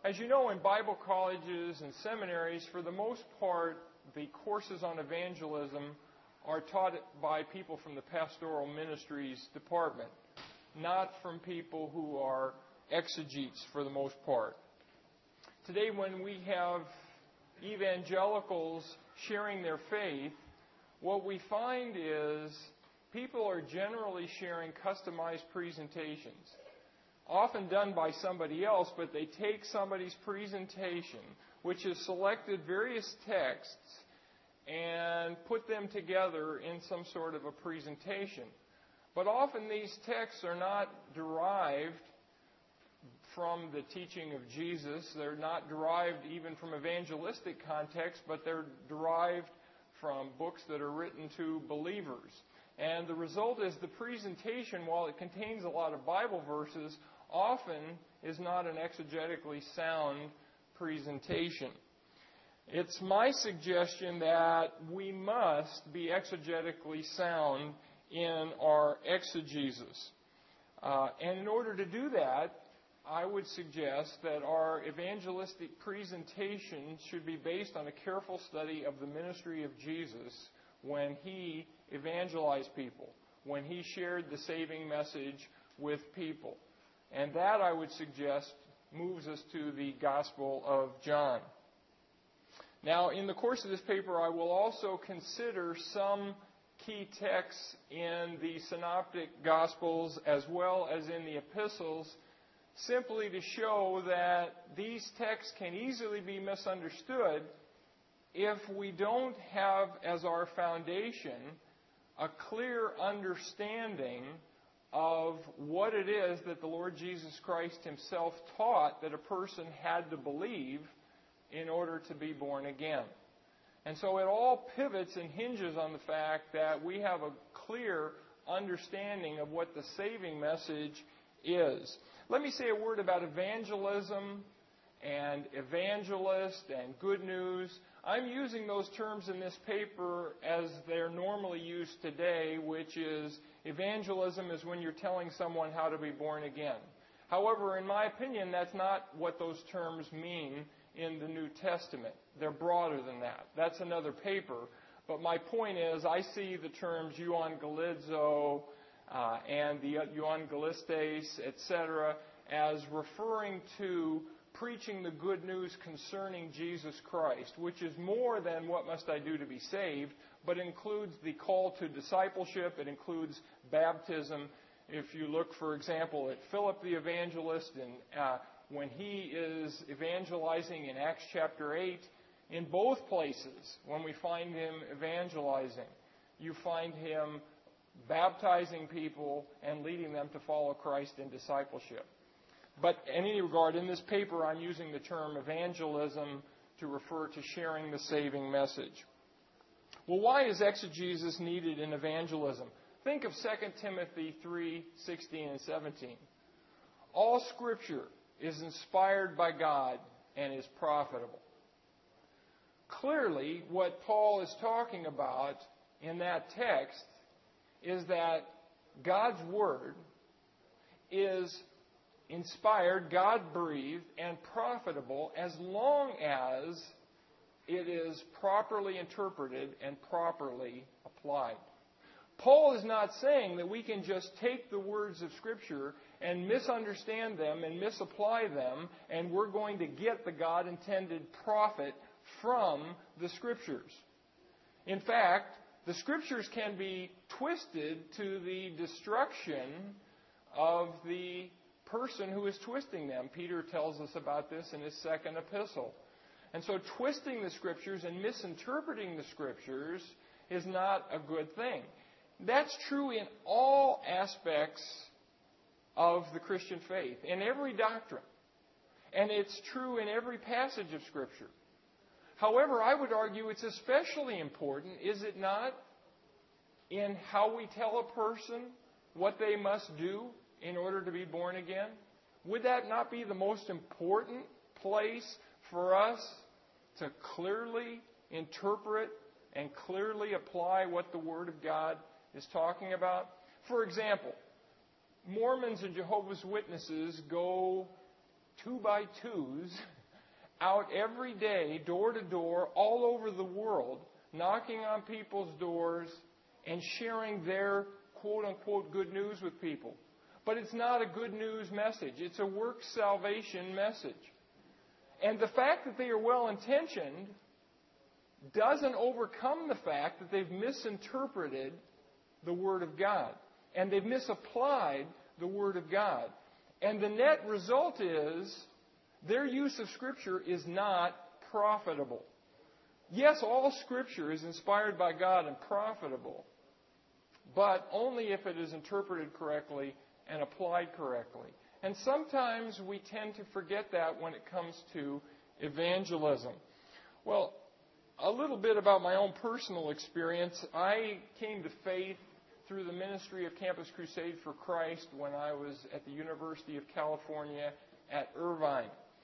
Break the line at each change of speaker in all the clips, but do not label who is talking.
As you know, in Bible colleges and seminaries, for the most part, the courses on evangelism are taught by people from the pastoral ministries department, not from people who are exegetes for the most part. Today, when we have evangelicals sharing their faith, what we find is people are generally sharing customized presentations, often done by somebody else, but they take somebody's presentation, which has selected various texts, and put them together in some sort of a presentation. But often these texts are not derived from the teaching of Jesus. They're not derived even from evangelistic context, but they're derived from books that are written to believers. And the result is the presentation, while it contains a lot of Bible verses, often is not an exegetically sound presentation. It's my suggestion that we must be exegetically sound in our exegesis. And in order to do that, I would suggest that our evangelistic presentation should be based on a careful study of the ministry of Jesus when He evangelized people, when He shared the saving message with people. And that, I would suggest, moves us to the Gospel of John. Now, in the course of this paper, I will also consider some key texts in the Synoptic Gospels as well as in the epistles, simply to show that these texts can easily be misunderstood if we don't have as our foundation a clear understanding of what it is that the Lord Jesus Christ Himself taught that a person had to believe in order to be born again. And so it all pivots and hinges on the fact that we have a clear understanding of what the saving message is. Let me say a word about evangelism and evangelist and good news. I'm using those terms in this paper as they're normally used today, which is evangelism is when you're telling someone how to be born again. However, in my opinion, that's not what those terms mean in the New Testament. They're broader than that. That's another paper. But my point is, I see the terms euangelizo and the euangelistes, etc., as referring to preaching the good news concerning Jesus Christ, which is more than what must I do to be saved, but includes the call to discipleship. It includes baptism. If you look, for example, at Philip the evangelist, and when he is evangelizing in Acts chapter 8, in both places, when we find him evangelizing, you find him baptizing people and leading them to follow Christ in discipleship. But in any regard, in this paper, I'm using the term evangelism to refer to sharing the saving message. Well, why is exegesis needed in evangelism? Think of 2 Timothy 3:16 and 17. All Scripture is inspired by God and is profitable. Clearly, what Paul is talking about in that text is that God's Word is inspired, God-breathed, and profitable as long as it is properly interpreted and properly applied. Paul is not saying that we can just take the words of Scripture and misunderstand them and misapply them, and we're going to get the God-intended profit from the Scriptures. In fact, the Scriptures can be twisted to the destruction of the person who is twisting them. Peter tells us about this in his second epistle. And so twisting the Scriptures and misinterpreting the Scriptures is not a good thing. That's true in all aspects of the Christian faith, in every doctrine. And it's true in every passage of Scripture. However, I would argue it's especially important, is it not, in how we tell a person what they must do in order to be born again? Would that not be the most important place for us to clearly interpret and clearly apply what the Word of God is talking about? For example, Mormons and Jehovah's Witnesses go 2 by 2s out every day, door to door, all over the world, knocking on people's doors and sharing their quote-unquote good news with people. But it's not a good news message. It's a work salvation message. And the fact that they are well-intentioned doesn't overcome the fact that they've misinterpreted the Word of God. And they've misapplied the Word of God. And the net result is their use of Scripture is not profitable. Yes, all Scripture is inspired by God and profitable, but only if it is interpreted correctly and applied correctly. And sometimes we tend to forget that when it comes to evangelism. Well, a little bit about my own personal experience. I came to faith through the ministry of Campus Crusade for Christ when I was at the University of California at Irvine.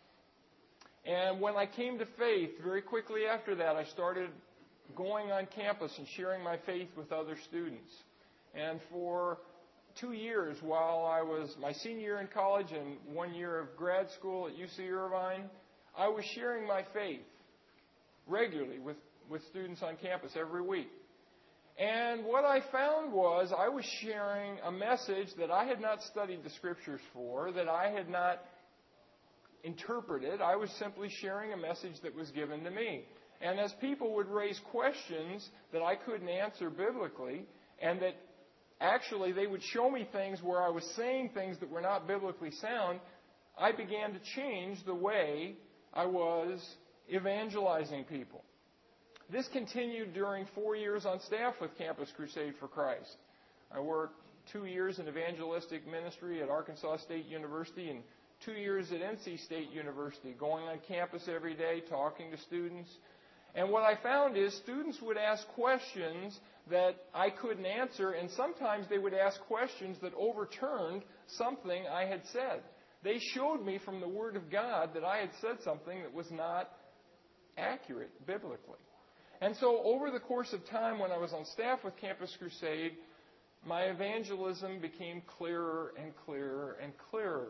And when I came to faith, very quickly after that, I started going on campus and sharing my faith with other students. And for 2 years, while I was my senior year in college and 1 year of grad school at UC Irvine, I was sharing my faith regularly with students on campus every week. And what I found was I was sharing a message that I had not studied the Scriptures for, that I had not interpreted. I was simply sharing a message that was given to me. And as people would raise questions that I couldn't answer biblically, and that actually they would show me things where I was saying things that were not biblically sound, I began to change the way I was evangelizing people. This continued during 4 years on staff with Campus Crusade for Christ. I worked 2 years in evangelistic ministry at Arkansas State University and 2 years at NC State University, going on campus every day, talking to students. And what I found is students would ask questions that I couldn't answer, and sometimes they would ask questions that overturned something I had said. They showed me from the Word of God that I had said something that was not accurate biblically. And so over the course of time when I was on staff with Campus Crusade, my evangelism became clearer and clearer and clearer.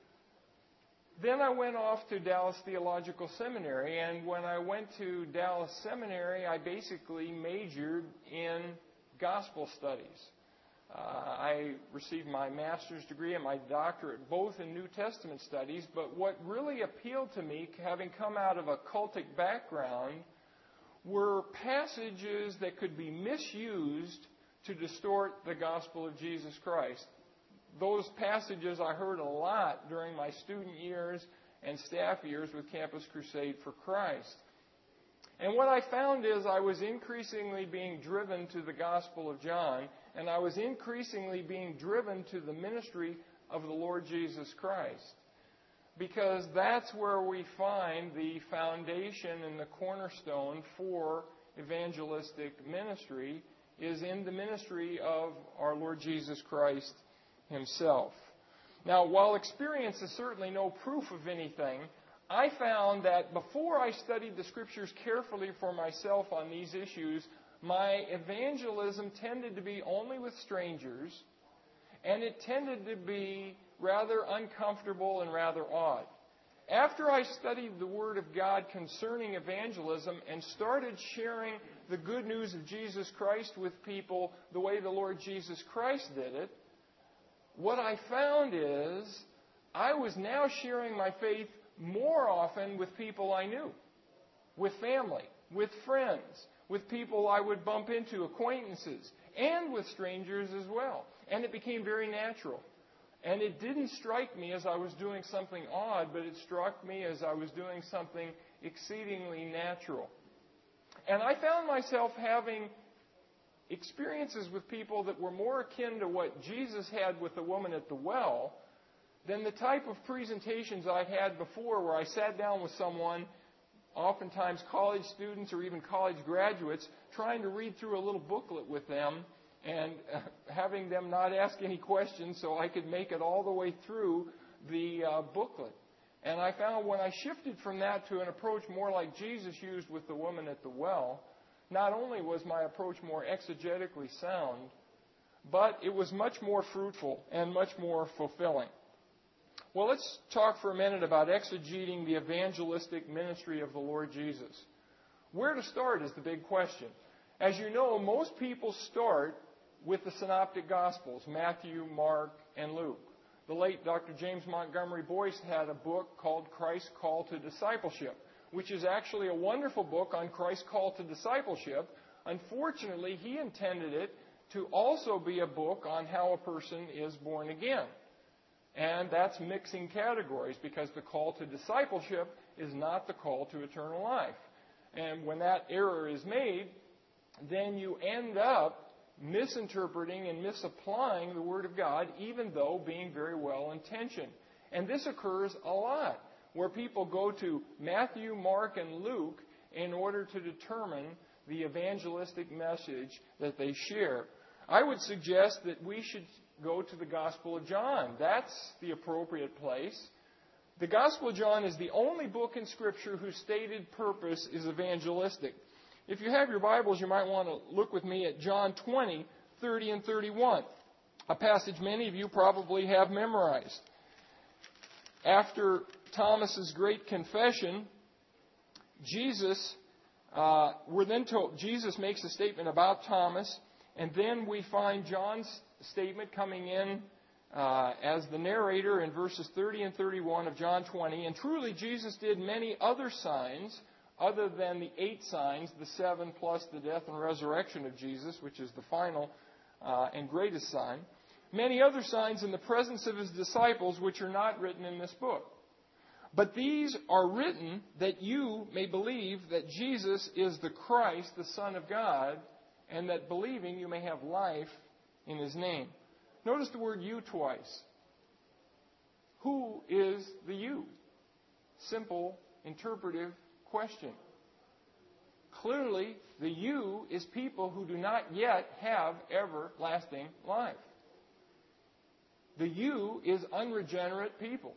Then I went off to Dallas Theological Seminary, and when I went to Dallas Seminary, I basically majored in gospel studies. I received my master's degree and my doctorate both in New Testament studies, but what really appealed to me, having come out of a cultic background, were passages that could be misused to distort the gospel of Jesus Christ. Those passages I heard a lot during my student years and staff years with Campus Crusade for Christ. And what I found is I was increasingly being driven to the Gospel of John, and I was increasingly being driven to the ministry of the Lord Jesus Christ. Because that's where we find the foundation and the cornerstone for evangelistic ministry, is in the ministry of our Lord Jesus Christ Himself. Now, while experience is certainly no proof of anything, I found that before I studied the Scriptures carefully for myself on these issues, my evangelism tended to be only with strangers, and it tended to be rather uncomfortable and rather odd. After I studied the Word of God concerning evangelism and started sharing the good news of Jesus Christ with people the way the Lord Jesus Christ did it, what I found is I was now sharing my faith more often with people I knew, with family, with friends, with people I would bump into, acquaintances, and with strangers as well. And it became very natural. And it didn't strike me as I was doing something odd, but it struck me as I was doing something exceedingly natural. And I found myself having experiences with people that were more akin to what Jesus had with the woman at the well than the type of presentations I'd had before, where I sat down with someone, oftentimes college students or even college graduates, trying to read through a little booklet with them and having them not ask any questions so I could make it all the way through the booklet. And I found when I shifted from that to an approach more like Jesus used with the woman at the well, not only was my approach more exegetically sound, but it was much more fruitful and much more fulfilling. Well, let's talk for a minute about exegeting the evangelistic ministry of the Lord Jesus. Where to start is the big question. As you know, most people start with the Synoptic Gospels, Matthew, Mark, and Luke. The late Dr. James Montgomery Boyce had a book called Christ's Call to Discipleship, which is actually a wonderful book on Christ's call to discipleship. Unfortunately, he intended it to also be a book on how a person is born again. And that's mixing categories, because the call to discipleship is not the call to eternal life. And when that error is made, then you end up misinterpreting and misapplying the Word of God, even though being very well intentioned. And this occurs a lot, where people go to Matthew, Mark, and Luke in order to determine the evangelistic message that they share. I would suggest that we should go to the Gospel of John. That's the appropriate place. The Gospel of John is the only book in Scripture whose stated purpose is evangelistic. If you have your Bibles, you might want to look with me at John 20, 30 and 31, a passage many of you probably have memorized. After Thomas's great confession, Jesus makes a statement about Thomas, and then we find John's statement coming in as the narrator in verses 30 and 31 of John 20. And truly, Jesus did many other signs other than the 8 signs, the 7 plus the death and resurrection of Jesus, which is the final and greatest sign. Many other signs in the presence of his disciples, which are not written in this book. But these are written that you may believe that Jesus is the Christ, the Son of God, and that believing you may have life in his name. Notice the word you twice. Who is the you? Simple, interpretive question. Clearly, the you is people who do not yet have everlasting life. The you is unregenerate people.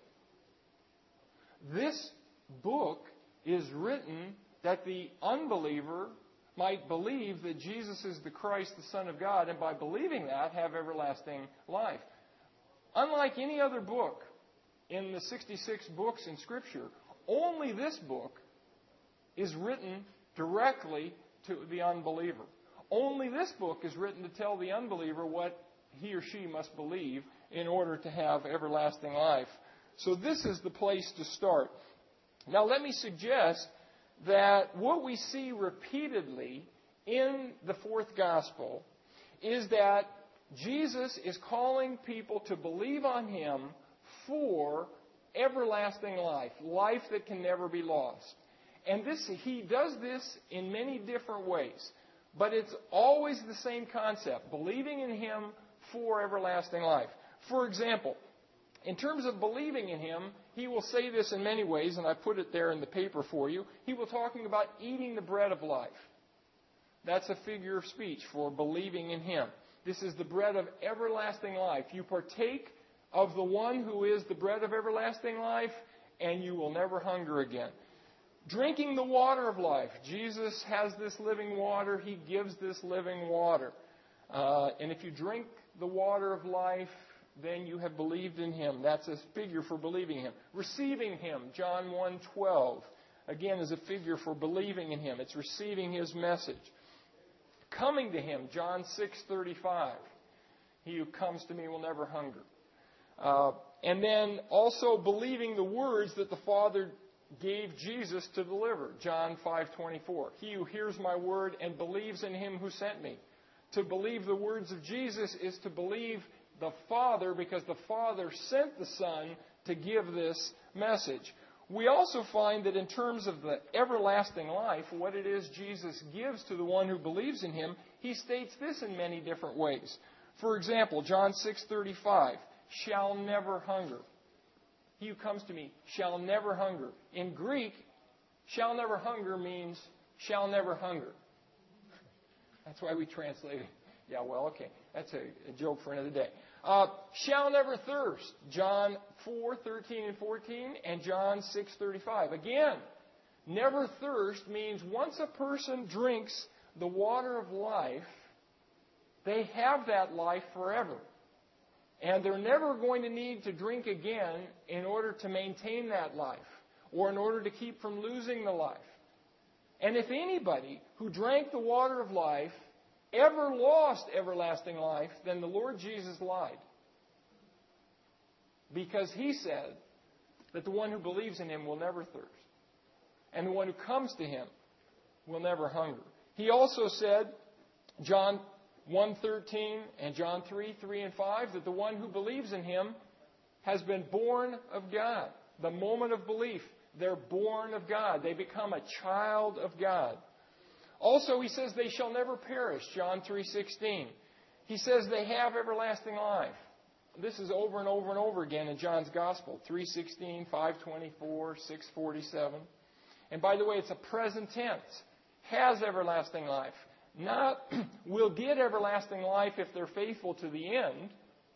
This book is written that the unbeliever might believe that Jesus is the Christ, the Son of God, and by believing that, have everlasting life. Unlike any other book in the 66 books in Scripture, only this book is written directly to the unbeliever. Only this book is written to tell the unbeliever what he or she must believe in order to have everlasting life. So this is the place to start. Now let me suggest that what we see repeatedly in the fourth gospel is that Jesus is calling people to believe on him for everlasting life, life that can never be lost. And he does this in many different ways, but it's always the same concept, believing in him for everlasting life. For example, in terms of believing in him, he will say this in many ways, and I put it there in the paper for you. He will talking about eating the bread of life. That's a figure of speech for believing in him. This is the bread of everlasting life. You partake of the one who is the bread of everlasting life, and you will never hunger again. Drinking the water of life. Jesus has this living water. He gives this living water. And if you drink the water of life, then you have believed in him. That's a figure for believing him. Receiving him, John 1:12, again is a figure for believing in him. It's receiving his message. Coming to him, John 6:35, he who comes to me will never hunger. And then also believing the words that the Father gave Jesus to deliver, John 5:24. He who hears my word and believes in him who sent me. To believe the words of Jesus is to believe the Father, because the Father sent the Son to give this message. We also find that in terms of the everlasting life, what it is Jesus gives to the one who believes in him, he states this in many different ways. For example, John 6:35, shall never hunger. He who comes to me shall never hunger. In Greek, shall never hunger means shall never hunger. That's why we translate it. Yeah, well, okay. That's a joke for another day. Shall never thirst. John 4:13 and 14 and John 6:35. Again, never thirst means once a person drinks the water of life, they have that life forever. And they're never going to need to drink again in order to maintain that life or in order to keep from losing the life. And if anybody who drank the water of life ever lost everlasting life, then the Lord Jesus lied. Because He said that the one who believes in Him will never thirst. And the one who comes to Him will never hunger. He also said, John 1:13 and John 3:3 and 5, that the one who believes in Him has been born of God. The moment of belief, they're born of God. They become a child of God. Also, He says they shall never perish, John 3:16. He says they have everlasting life. This is over and over and over again in John's Gospel, 3:16, 5:24, 6:47. And by the way, it's a present tense. Has everlasting life. Not will get everlasting life if they're faithful to the end,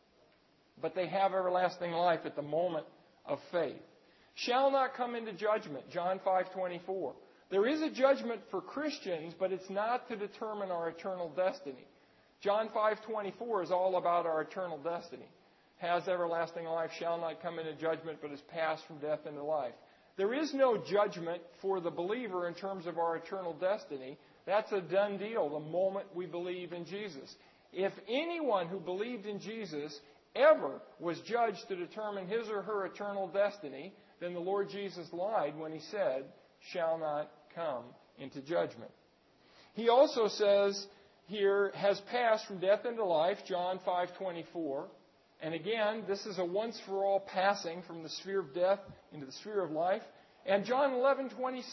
but they have everlasting life at the moment of faith. Shall not come into judgment, John 5:24. There is a judgment for Christians, but it's not to determine our eternal destiny. John 5:24 is all about our eternal destiny. Has everlasting life, shall not come into judgment, but is passed from death into life. There is no judgment for the believer in terms of our eternal destiny. That's a done deal the moment we believe in Jesus. If anyone who believed in Jesus ever was judged to determine his or her eternal destiny, then the Lord Jesus lied when He said, shall not come into judgment. He also says here, has passed from death into life, John 5:24. And again, this is a once-for-all passing from the sphere of death into the sphere of life. And John 11:26.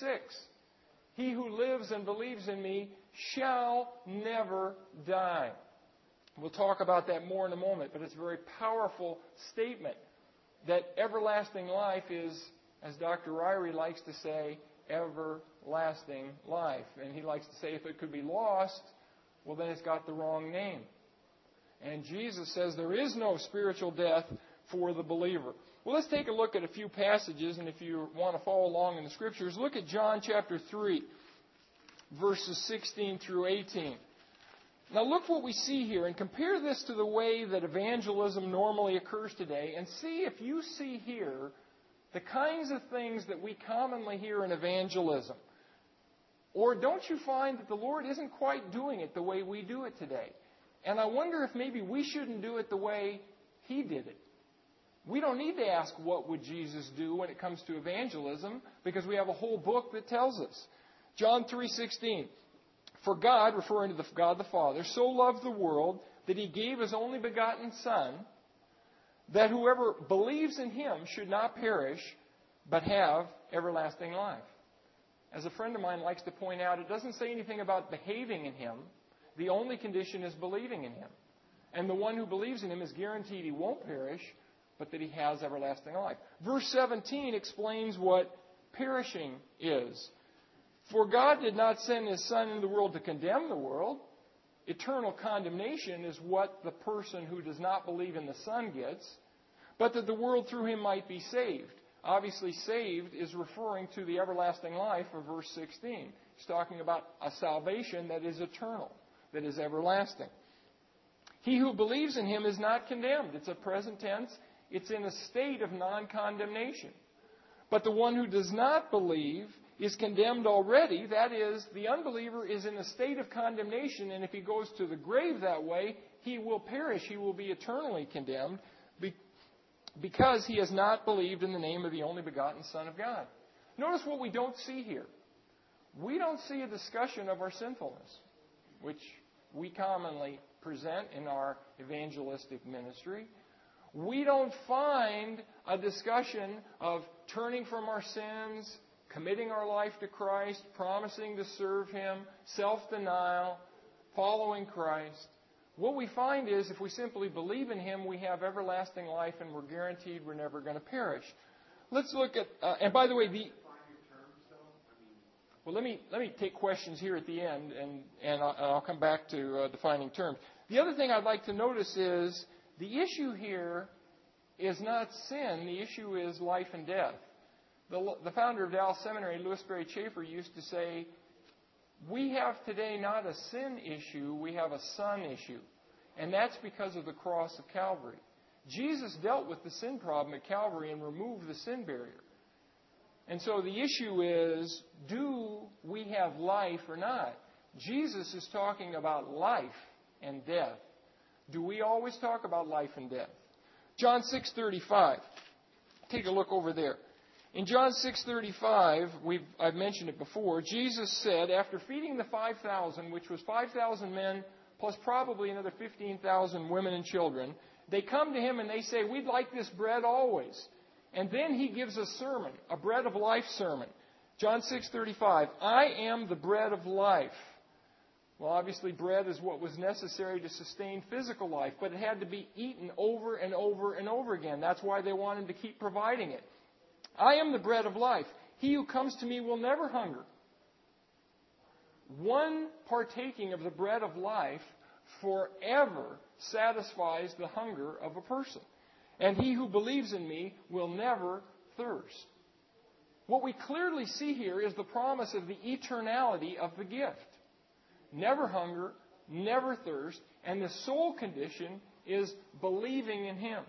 He who lives and believes in Me shall never die. We'll talk about that more in a moment, but it's a very powerful statement that everlasting life is, as Dr. Ryrie likes to say, everlasting life. And he likes to say if it could be lost, well, then it's got the wrong name. And Jesus says there is no spiritual death for the believer. Well, let's take a look at a few passages, and if you want to follow along in the Scriptures, look at John chapter 3, verses 16 through 18. Now look what we see here, and compare this to the way that evangelism normally occurs today, and see if you see here the kinds of things that we commonly hear in evangelism. Or don't you find that the Lord isn't quite doing it the way we do it today? And I wonder if maybe we shouldn't do it the way He did it. We don't need to ask what would Jesus do when it comes to evangelism, because we have a whole book that tells us. John 3:16. For God, referring to God the Father, so loved the world that He gave His only begotten Son, that whoever believes in Him should not perish, but have everlasting life. As a friend of mine likes to point out, it doesn't say anything about behaving in Him. The only condition is believing in Him. And the one who believes in Him is guaranteed he won't perish, but that he has everlasting life. Verse 17 explains what perishing is. For God did not send His Son into the world to condemn the world. Eternal condemnation is what the person who does not believe in the Son gets, but that the world through Him might be saved. Obviously, saved is referring to the everlasting life of verse 16. He's talking about a salvation that is eternal, that is everlasting. He who believes in Him is not condemned. It's a present tense. It's in a state of non-condemnation. But the one who does not believe is condemned already. That is, the unbeliever is in a state of condemnation, and if he goes to the grave that way, he will perish. He will be eternally condemned because he has not believed in the name of the only begotten Son of God. Notice what we don't see here. We don't see a discussion of our sinfulness, which we commonly present in our evangelistic ministry. We don't find a discussion of turning from our sins, committing our life to Christ, promising to serve Him, self-denial, following Christ. What we find is if we simply believe in Him, we have everlasting life and we're guaranteed we're never going to perish. Let's look at, and by the way, well, let me take questions here at the end, and I'll come back to defining terms. The other thing I'd like to notice is the issue here is not sin. The issue is life and death. The founder of Dallas Seminary, Louis Berry Chafer, used to say, we have today not a sin issue, we have a son issue. And that's because of the cross of Calvary. Jesus dealt with the sin problem at Calvary and removed the sin barrier. And so the issue is, do we have life or not? Jesus is talking about life and death. Do we always talk about life and death? John 6:35. Take a look over there. In John 6:35, I've mentioned it before, Jesus said, after feeding the 5,000, which was 5,000 men plus probably another 15,000 women and children, they come to him and they say, we'd like this bread always. And then he gives a sermon, a bread of life sermon. John 6:35, I am the bread of life. Well, obviously bread is what was necessary to sustain physical life, but it had to be eaten over and over and over again. That's why they wanted to keep providing it. I am the bread of life. He who comes to me will never hunger. One partaking of the bread of life forever satisfies the hunger of a person. And he who believes in me will never thirst. What we clearly see here is the promise of the eternality of the gift. Never hunger, never thirst, and the sole condition is believing in him.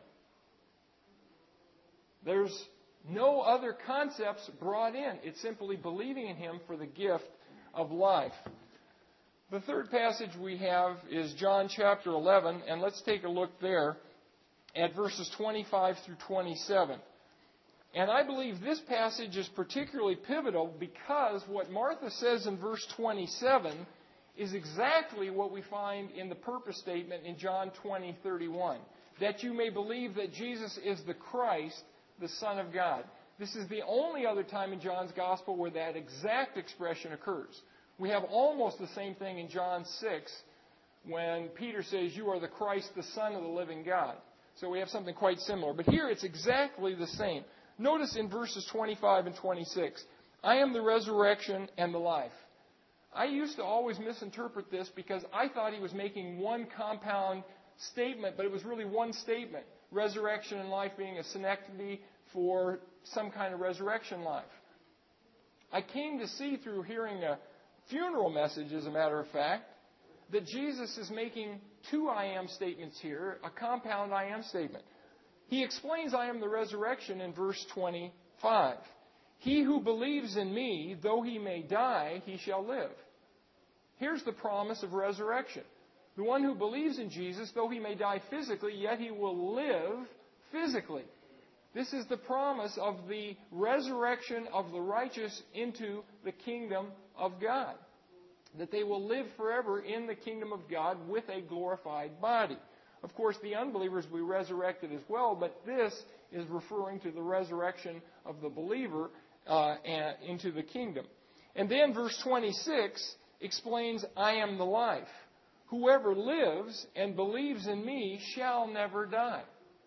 There's no other concepts brought in. It's simply believing in him for the gift of life. The third passage we have is John chapter 11, and let's take a look there at verses 25 through 27. And I believe this passage is particularly pivotal because what Martha says in verse 27 is exactly what we find in the purpose statement in John 20:31. That you may believe that Jesus is the Christ, the Son of God. This is the only other time in John's Gospel where that exact expression occurs. We have almost the same thing in John 6 when Peter says, you are the Christ, the Son of the living God. So we have something quite similar. But here it's exactly the same. Notice in verses 25 and 26, I am the resurrection and the life. I used to always misinterpret this because I thought he was making one compound statement, but it was really one statement. Resurrection and life being a synecdoche for some kind of resurrection life. I came to see through hearing a funeral message, as a matter of fact, that Jesus is making two I am statements here, a compound I am statement. He explains I am the resurrection in verse 25. He who believes in me, though he may die, he shall live. Here's the promise of resurrection. The one who believes in Jesus, though he may die physically, yet he will live physically. This is the promise of the resurrection of the righteous into the kingdom of God. That they will live forever in the kingdom of God with a glorified body. Of course, the unbelievers will be resurrected as well, but this is referring to the resurrection of the believer into the kingdom. And then verse 26 explains, I am the life. Whoever lives and believes in me shall never die.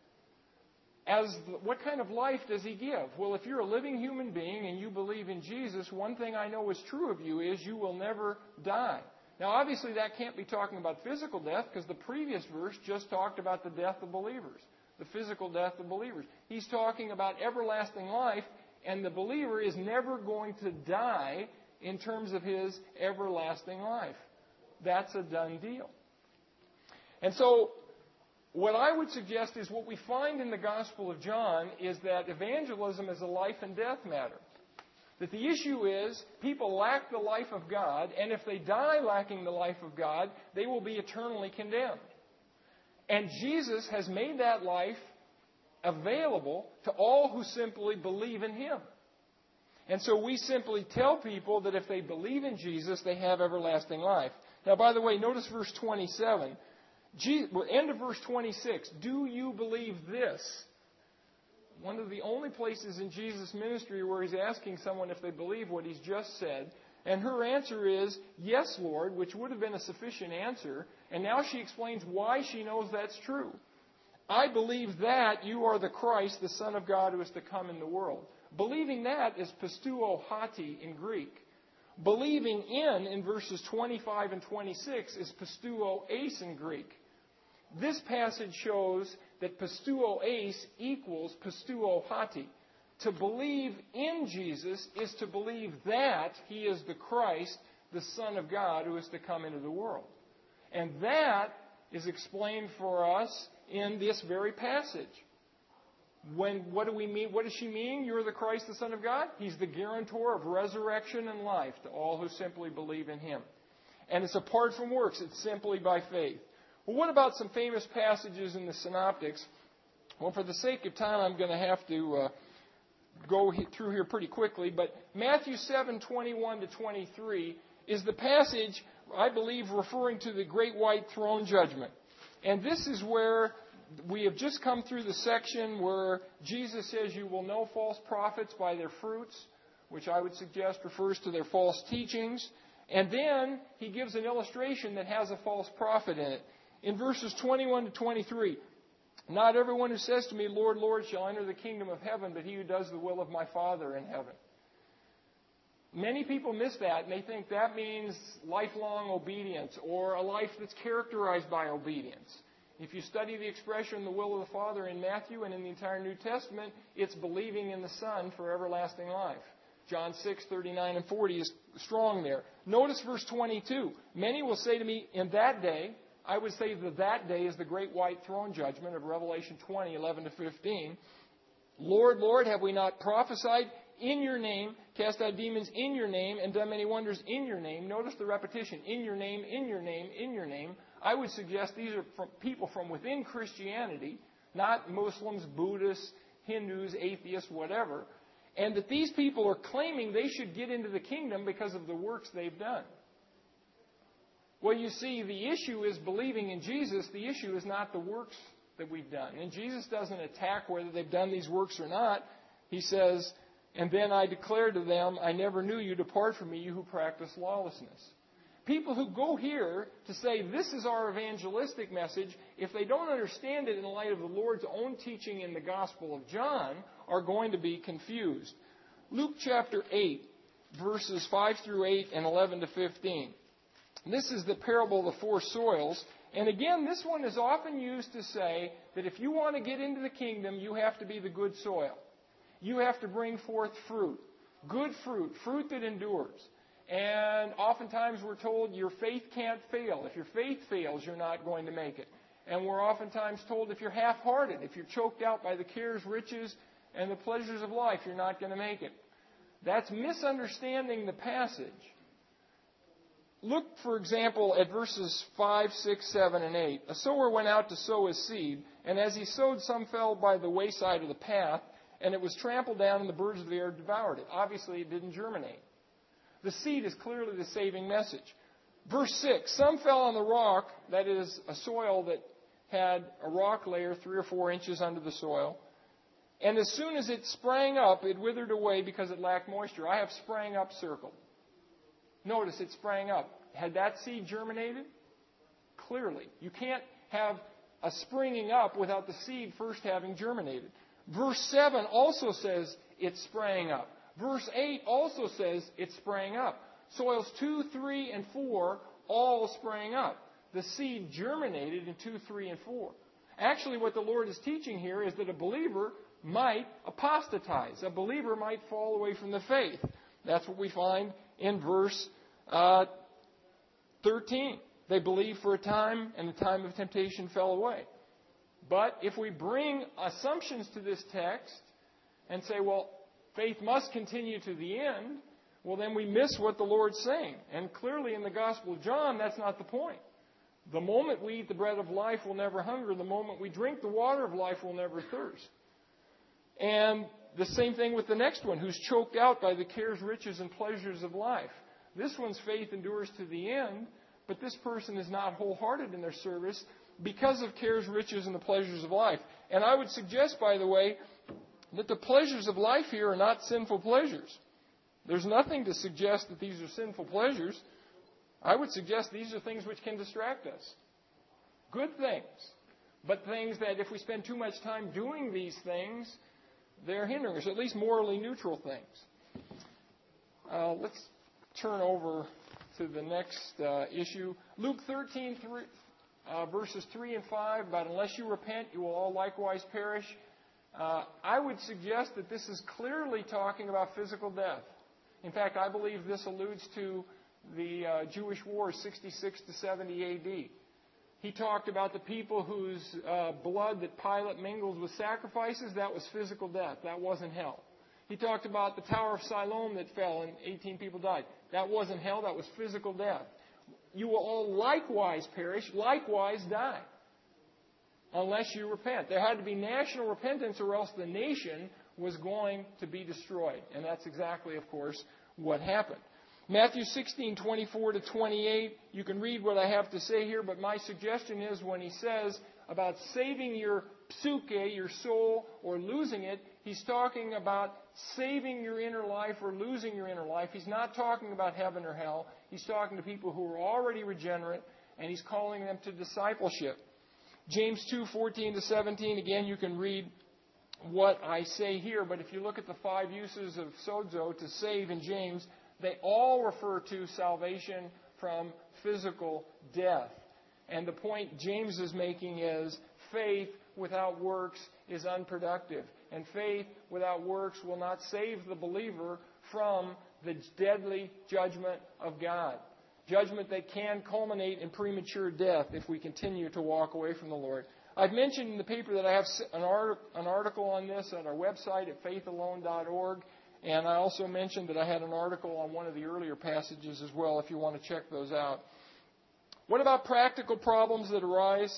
What kind of life does he give? Well, if you're a living human being and you believe in Jesus, one thing I know is true of you is you will never die. Now, obviously, that can't be talking about physical death because the previous verse just talked about the death of believers, the physical death of believers. He's talking about everlasting life, and the believer is never going to die in terms of his everlasting life. That's a done deal. And so, what I would suggest is what we find in the Gospel of John is that evangelism is a life and death matter. That the issue is people lack the life of God, and if they die lacking the life of God, they will be eternally condemned. And Jesus has made that life available to all who simply believe in Him. And so we simply tell people that if they believe in Jesus, they have everlasting life. Now, by the way, notice verse 27. End of verse 26. Do you believe this? One of the only places in Jesus' ministry where He's asking someone if they believe what He's just said. And her answer is, yes, Lord, which would have been a sufficient answer. And now she explains why she knows that's true. I believe that you are the Christ, the Son of God who is to come in the world. Believing that is pisteuo hati in Greek. Believing in verses 25 and 26, is pisteuo eis in Greek. This passage shows that pisteuo eis equals pisteuo hati. To believe in Jesus is to believe that He is the Christ, the Son of God, who is to come into the world. And that is explained for us in this very passage. What do we mean? What does she mean? You're the Christ, the Son of God? He's the guarantor of resurrection and life to all who simply believe in Him. And it's apart from works. It's simply by faith. Well, what about some famous passages in the Synoptics? Well, for the sake of time, I'm going to have to go through here pretty quickly. But Matthew 7:21 to 23 is the passage, I believe, referring to the great white throne judgment. And this is where we have just come through the section where Jesus says, you will know false prophets by their fruits, which I would suggest refers to their false teachings. And then he gives an illustration that has a false prophet in it. In verses 21 to 23, not everyone who says to me, Lord, Lord, shall enter the kingdom of heaven, but he who does the will of my Father in heaven. Many people miss that, and they think that means lifelong obedience or a life that's characterized by obedience. If you study the expression, the will of the Father in Matthew and in the entire New Testament, it's believing in the Son for everlasting life. John 6:39 and 40 is strong there. Notice verse 22. Many will say to me, in that day, I would say that day is the great white throne judgment of Revelation 20:11 to 15. Lord, Lord, have we not prophesied in your name, cast out demons in your name, and done many wonders in your name? Notice the repetition, in your name, in your name, in your name. I would suggest these are from people from within Christianity, not Muslims, Buddhists, Hindus, atheists, whatever. And that these people are claiming they should get into the kingdom because of the works they've done. Well, you see, the issue is believing in Jesus. The issue is not the works that we've done. And Jesus doesn't attack whether they've done these works or not. He says, and then I declare to them, I never knew you. Depart from me, you who practice lawlessness. People who go here to say this is our evangelistic message, if they don't understand it in light of the Lord's own teaching in the Gospel of John, are going to be confused. Luke chapter 8, verses 5 through 8 and 11 to 15. This is the parable of the four soils. And again, this one is often used to say that if you want to get into the kingdom, you have to be the good soil. You have to bring forth fruit. Good fruit, fruit that endures. And oftentimes we're told your faith can't fail. If your faith fails, you're not going to make it. And we're oftentimes told if you're half-hearted, if you're choked out by the cares, riches, and the pleasures of life, you're not going to make it. That's misunderstanding the passage. Look, for example, at verses 5, 6, 7, and 8. A sower went out to sow his seed, and as he sowed, some fell by the wayside of the path, and it was trampled down, and the birds of the air devoured it. Obviously, it didn't germinate. The seed is clearly the saving message. Verse 6, some fell on the rock, that is, a soil that had a rock layer 3 or 4 inches under the soil. And as soon as it sprang up, it withered away because it lacked moisture. I have sprang up circled. Notice it sprang up. Had that seed germinated? Clearly. You can't have a springing up without the seed first having germinated. Verse 7 also says it sprang up. Verse 8 also says it sprang up. Soils 2, 3, and 4 all sprang up. The seed germinated in 2, 3, and 4. Actually, what the Lord is teaching here is that a believer might apostatize. A believer might fall away from the faith. That's what we find in verse 13. They believed for a time, and the time of temptation fell away. But if we bring assumptions to this text and say, well, faith must continue to the end, well, then we miss what the Lord's saying. And clearly in the Gospel of John, that's not the point. The moment we eat the bread of life, we'll never hunger. The moment we drink the water of life, we'll never thirst. And the same thing with the next one, who's choked out by the cares, riches, and pleasures of life. This one's faith endures to the end, but this person is not wholehearted in their service because of cares, riches, and the pleasures of life. And I would suggest, by the way, that the pleasures of life here are not sinful pleasures. There's nothing to suggest that these are sinful pleasures. I would suggest these are things which can distract us. Good things. But things that if we spend too much time doing these things, they're hindering us, at least morally neutral things. Let's turn over to the next issue. Luke 13, verses 3 and 5, about unless you repent, you will all likewise perish. I would suggest that this is clearly talking about physical death. In fact, I believe this alludes to the Jewish War, 66 to 70 A.D. He talked about the people whose blood that Pilate mingled with sacrifices. That was physical death. That wasn't hell. He talked about the Tower of Siloam that fell and 18 people died. That wasn't hell. That was physical death. You will all likewise perish, likewise die, unless you repent. There had to be national repentance, or else the nation was going to be destroyed. And that's exactly, of course, what happened. Matthew 16:24 to 28, you can read what I have to say here, but my suggestion is when he says about saving your psyche, your soul, or losing it, he's talking about saving your inner life or losing your inner life. He's not talking about heaven or hell. He's talking to people who are already regenerate, and he's calling them to discipleship. James 2:14 to 17, again, you can read what I say here, but if you look at the 5 uses of sozo, to save in James, they all refer to salvation from physical death. And the point James is making is faith without works is unproductive. And faith without works will not save the believer from the deadly judgment of God. Judgment that can culminate in premature death if we continue to walk away from the Lord. I've mentioned in the paper that I have an article on this on our website at faithalone.org. And I also mentioned that I had an article on one of the earlier passages as well, if you want to check those out. What about practical problems that arise?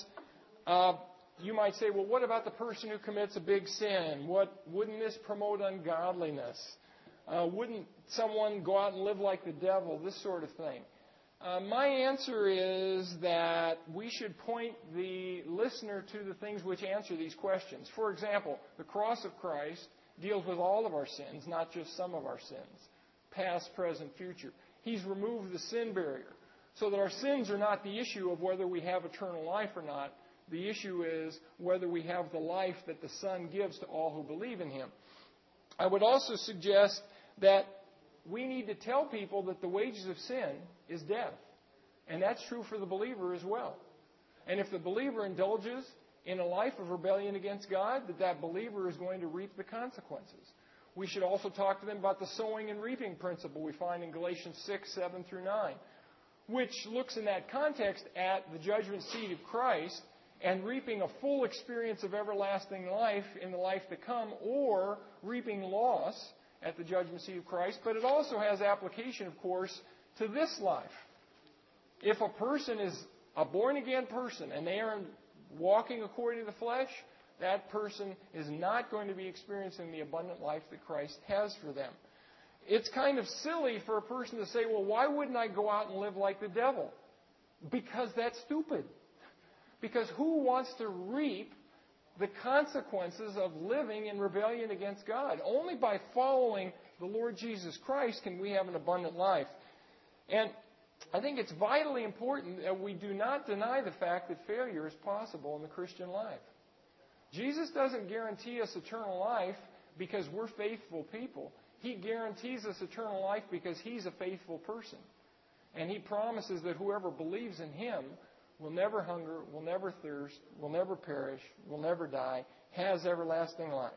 You might say, well, what about the person who commits a big sin? Wouldn't this promote ungodliness? Wouldn't someone go out and live like the devil? This sort of thing. My answer is that we should point the listener to the things which answer these questions. For example, the cross of Christ deals with all of our sins, not just some of our sins, past, present, future. He's removed the sin barrier so that our sins are not the issue of whether we have eternal life or not. The issue is whether we have the life that the Son gives to all who believe in Him. I would also suggest that we need to tell people that the wages of sin is death. And that's true for the believer as well. And if the believer indulges in a life of rebellion against God, that believer is going to reap the consequences. We should also talk to them about the sowing and reaping principle we find in Galatians 6, 7 through 9, which looks in that context at the judgment seat of Christ and reaping a full experience of everlasting life in the life to come, or reaping loss at the judgment seat of Christ. But it also has application, of course, to this life. If a person is a born-again person and they are walking according to the flesh, that person is not going to be experiencing the abundant life that Christ has for them. It's kind of silly for a person to say, well, why wouldn't I go out and live like the devil? Because that's stupid. Because who wants to reap the consequences of living in rebellion against God? Only by following the Lord Jesus Christ can we have an abundant life. And I think it's vitally important that we do not deny the fact that failure is possible in the Christian life. Jesus doesn't guarantee us eternal life because we're faithful people. He guarantees us eternal life because He's a faithful person. And He promises that whoever believes in Him will never hunger, will never thirst, will never perish, will never die, has everlasting life.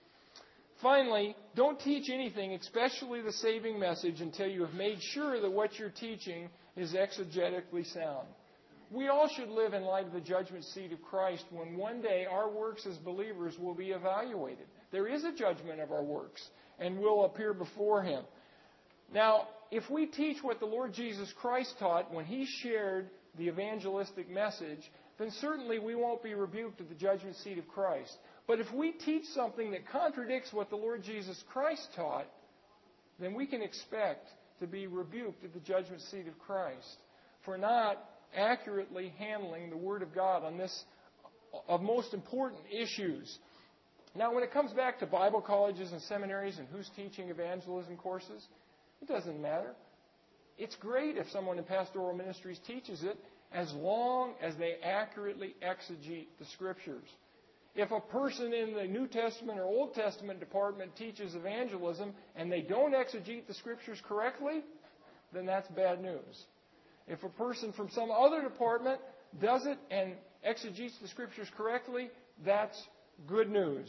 Finally, don't teach anything, especially the saving message, until you have made sure that what you're teaching is exegetically sound. We all should live in light of the judgment seat of Christ when one day our works as believers will be evaluated. There is a judgment of our works, and we'll appear before Him. Now, if we teach what the Lord Jesus Christ taught when He shared the evangelistic message, then certainly we won't be rebuked at the judgment seat of Christ. But if we teach something that contradicts what the Lord Jesus Christ taught, then we can expect to be rebuked at the judgment seat of Christ for not accurately handling the Word of God on this of most important issues. Now, when it comes back to Bible colleges and seminaries and who's teaching evangelism courses, it doesn't matter. It's great if someone in pastoral ministries teaches it as long as they accurately exegete the Scriptures. If a person in the New Testament or Old Testament department teaches evangelism and they don't exegete the Scriptures correctly, then that's bad news. If a person from some other department does it and exegetes the Scriptures correctly, that's good news.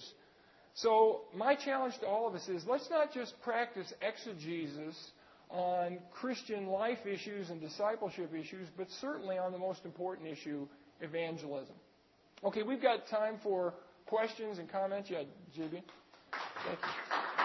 So my challenge to all of us is, let's not just practice exegesis on Christian life issues and discipleship issues, but certainly on the most important issue, evangelism. Okay, we've got time for questions and comments. Yeah, JB? Thank you.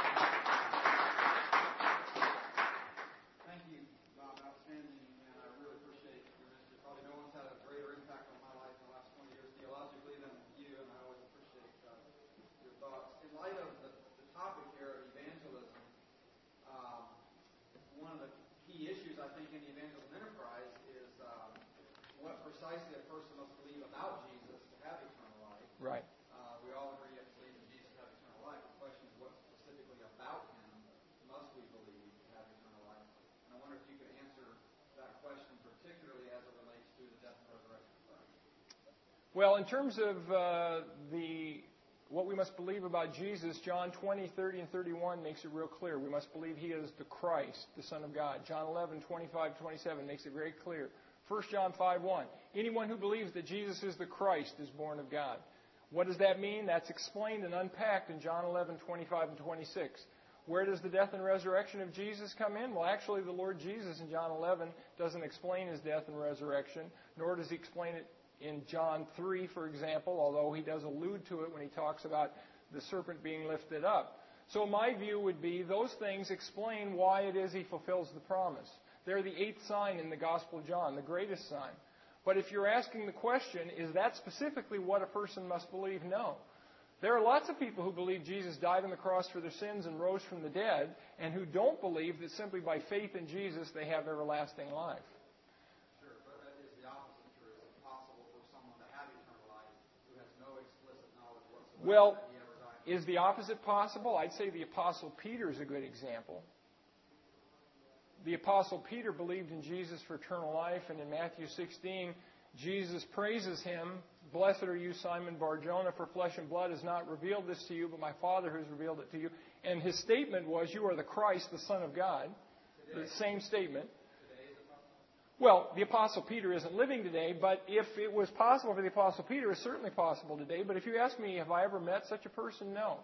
Thank you, Bob. Outstanding, and I really appreciate your ministry. Probably no one's had a greater impact on my life in the last 20 years theologically than you, and I always appreciate your thoughts. In light of the topic here of evangelism, one of the key issues, I think, in the evangelism enterprise is what precisely a person must believe about Jesus to have eternal life.
Right.
We all agree that believe in Jesus to have eternal life. The question is, what specifically about him must we believe to have eternal life? And I wonder if you could answer that question, particularly as it relates to the death and resurrection of Christ.
Well, in terms of what we must believe about Jesus, John 20, 30, and 31 makes it real clear. We must believe he is the Christ, the Son of God. John 11, 25, 27 makes it very clear. 1 John 5, 1. Anyone who believes that Jesus is the Christ is born of God. What does that mean? That's explained and unpacked in John 11, 25, and 26. Where does the death and resurrection of Jesus come in? Well, actually, the Lord Jesus in John 11 doesn't explain his death and resurrection, nor does he explain it in John 3, for example, although he does allude to it when he talks about the serpent being lifted up. So my view would be those things explain why it is he fulfills the promise. They're the eighth sign in the Gospel of John, the greatest sign. But if you're asking the question, is that specifically what a person must believe? No. There are lots of people who believe Jesus died on the cross for their sins and rose from the dead, and who don't believe that simply by faith in Jesus they have everlasting life.
Sure, but that is the opposite true. Is it possible for someone to have eternal life who has no explicit knowledge whatsoever
Well,
that he ever died?
is the opposite possible? I'd say the Apostle Peter is a good example. The Apostle Peter believed in Jesus for eternal life, and in Matthew 16, Jesus praises him, "Blessed are you, Simon Bar-Jonah, for flesh and blood has not revealed this to you, but my Father has revealed it to you." And his statement was, "You are the Christ, the Son of God." Today. The same statement.
Today is it possible?
Well, the Apostle Peter isn't living today, but if it was possible for the Apostle Peter, it's certainly possible today. But if you ask me, have I ever met such a person? No.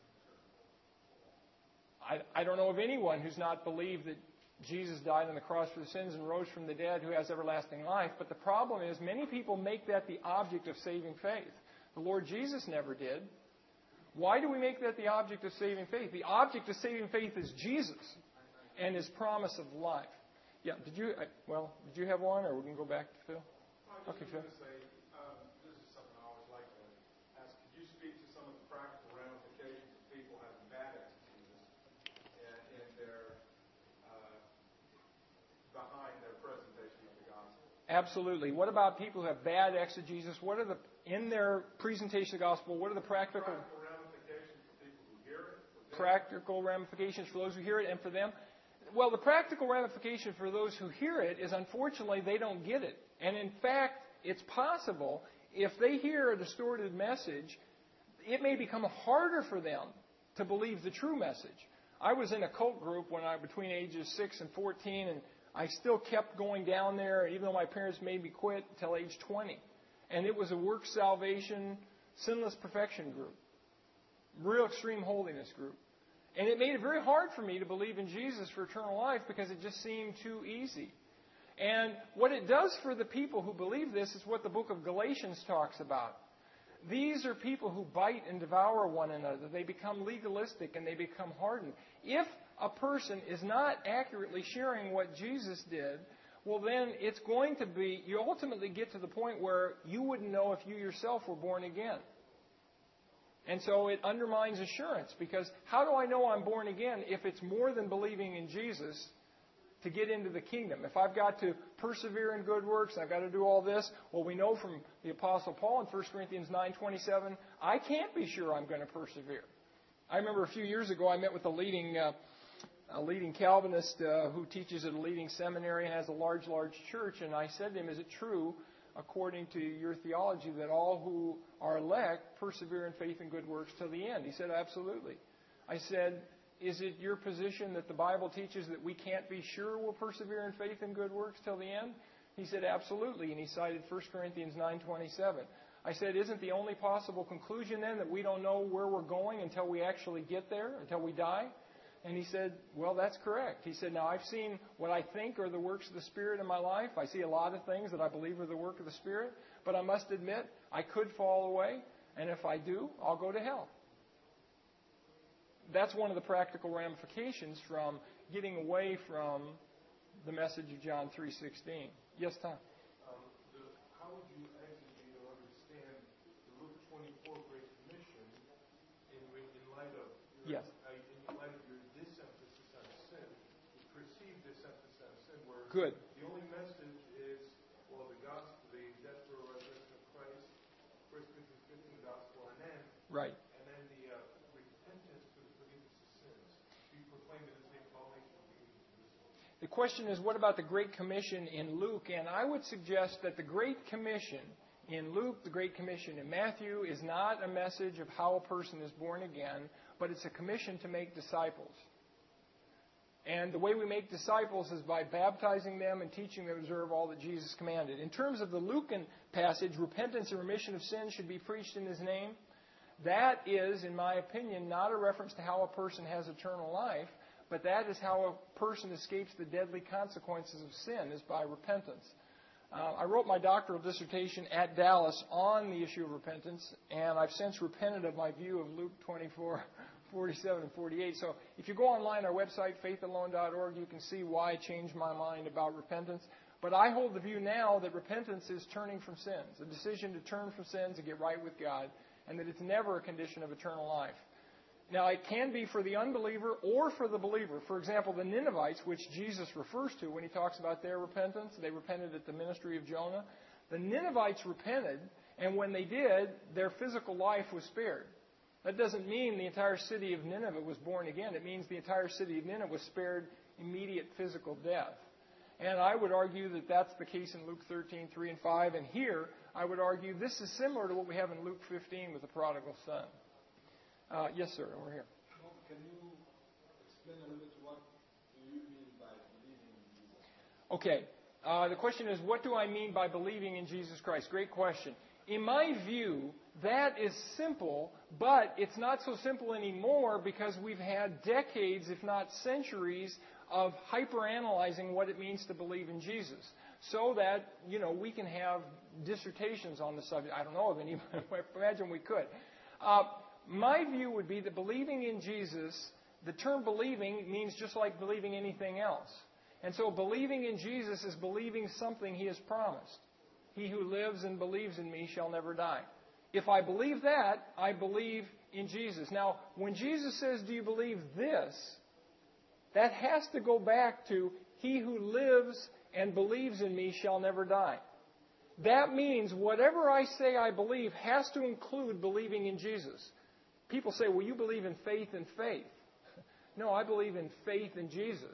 I don't know of anyone who's not believed that Jesus died on the cross for the sins and rose from the dead, who has everlasting life. But the problem is many people make that the object of saving faith. The Lord Jesus never did. Why do we make that the object of saving faith? The object of saving faith is Jesus and his promise of life. Yeah, did you have one, or we can go back to Phil? Okay, Phil.
This is something I always like to ask. Could you speak to some of the practical ramifications of people having bad exegesis in their behind their presentation of the gospel?
Absolutely. What about people who have bad exegesis? In their presentation of the gospel, what are the practical
ramifications for people who hear it?
Practical ramifications for those who hear it and for them? Well, the practical ramification for those who hear it is, unfortunately, they don't get it. And in fact, it's possible, if they hear a distorted message, it may become harder for them to believe the true message. I was in a cult group between ages 6 and 14, and I still kept going down there, even though my parents made me quit, until age 20. And it was a work salvation, sinless perfection group. Real extreme holiness group. And it made it very hard for me to believe in Jesus for eternal life because it just seemed too easy. And what it does for the people who believe this is what the book of Galatians talks about. These are people who bite and devour one another. They become legalistic and they become hardened. If a person is not accurately sharing what Jesus did, well then it's going to be, you ultimately get to the point where you wouldn't know if you yourself were born again. And so it undermines assurance, because how do I know I'm born again if it's more than believing in Jesus to get into the kingdom? If I've got to persevere in good works, I've got to do all this, well, we know from the Apostle Paul in 1 Corinthians 9:27, I can't be sure I'm going to persevere. I remember a few years ago I met with a leading Calvinist who teaches at a leading seminary and has a large church, and I said to him, is it true, according to your theology, that all who are elect persevere in faith and good works till the end? He said, absolutely. I said, is it your position that the Bible teaches that we can't be sure we'll persevere in faith and good works till the end? He said, absolutely, and he cited 1 Corinthians 9:27. I said, isn't the only possible conclusion then that we don't know where we're going until we actually get there, until we die? And he said, well, that's correct. He said, now I've seen what I think are the works of the Spirit in my life. I see a lot of things that I believe are the work of the Spirit. But I must admit, I could fall away. And if I do, I'll go to hell. That's one of the practical ramifications from getting away from the message of John 3:16. Yes, Tom?
How would you exegete or understand the Luke 24 Great Commission in light of
Yes.
in light of your disemphasis on sin, the perceived disemphasis on sin, where
Good.
the only message is, well, the gospel, the death, burial, resurrection of Christ, 1 Corinthians 15 gospel, and then
Right.
the repentance for the forgiveness of sins. You proclaim it as the abomination of the
The question is, what about the Great Commission in Luke? And I would suggest that the Great Commission in Luke, the Great Commission in Matthew, is not a message of how a person is born again, but it's a commission to make disciples. And the way we make disciples is by baptizing them and teaching them to observe all that Jesus commanded. In terms of the Lucan passage, repentance and remission of sins should be preached in His name. That is, in my opinion, not a reference to how a person has eternal life, but that is how a person escapes the deadly consequences of sin, is by repentance. I wrote my doctoral dissertation at Dallas on the issue of repentance, and I've since repented of my view of Luke 24, 47, and 48. So if you go online, our website, faithalone.org, you can see why I changed my mind about repentance. But I hold the view now that repentance is turning from sins, a decision to turn from sins and get right with God, and that it's never a condition of eternal life. Now, it can be for the unbeliever or for the believer. For example, the Ninevites, which Jesus refers to when He talks about their repentance, they repented at the ministry of Jonah. The Ninevites repented, and when they did, their physical life was spared. That doesn't mean the entire city of Nineveh was born again. It means the entire city of Nineveh was spared immediate physical death. And I would argue that that's the case in Luke 13, 3 and 5. And here, I would argue this is similar to what we have in Luke 15 with the prodigal son. Yes, sir, over here.
Can you explain a little bit what do you mean by believing in Jesus?
Okay. The question is, what do I mean by believing in Jesus Christ? Great question. In my view, that is simple, but it's not so simple anymore because we've had decades, if not centuries, of hyperanalyzing what it means to believe in Jesus. So that, we can have dissertations on the subject. I don't know of any, but I imagine we could. My view would be that believing in Jesus, the term believing means just like believing anything else. And so believing in Jesus is believing something He has promised. He who lives and believes in me shall never die. If I believe that, I believe in Jesus. Now, when Jesus says, do you believe this? That has to go back to, he who lives and believes in me shall never die. That means whatever I say I believe has to include believing in Jesus. People say, well, you believe in faith and faith. No, I believe in faith in Jesus.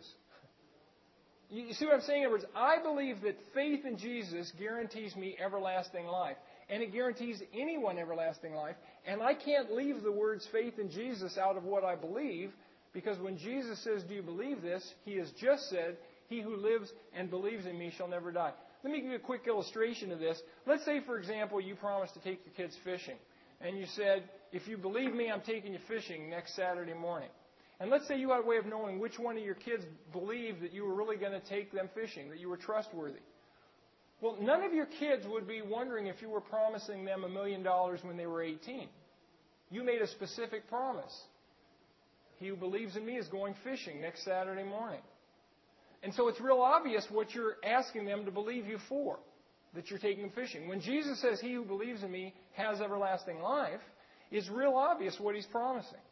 You see what I'm saying? In other words, I believe that faith in Jesus guarantees me everlasting life. And it guarantees anyone everlasting life. And I can't leave the words faith in Jesus out of what I believe, because when Jesus says, do you believe this? He has just said, he who lives and believes in me shall never die. Let me give you a quick illustration of this. Let's say, for example, you promised to take your kids fishing. And you said, if you believe me, I'm taking you fishing next Saturday morning. And let's say you had a way of knowing which one of your kids believed that you were really going to take them fishing, that you were trustworthy. Well, none of your kids would be wondering if you were promising them $1 million when they were 18. You made a specific promise. He who believes in me is going fishing next Saturday morning. And so it's real obvious what you're asking them to believe you for, that you're taking them fishing. When Jesus says, he who believes in me has everlasting life, it's real obvious what He's promising.